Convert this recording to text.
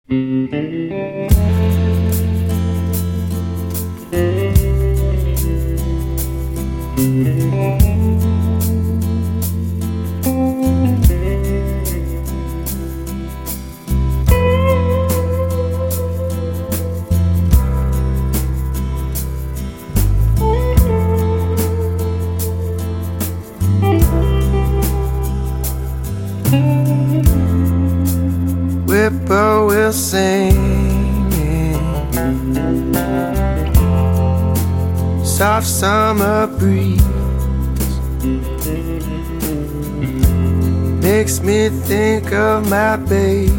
Whippoorwill singing, soft summer breeze makes me think of my baby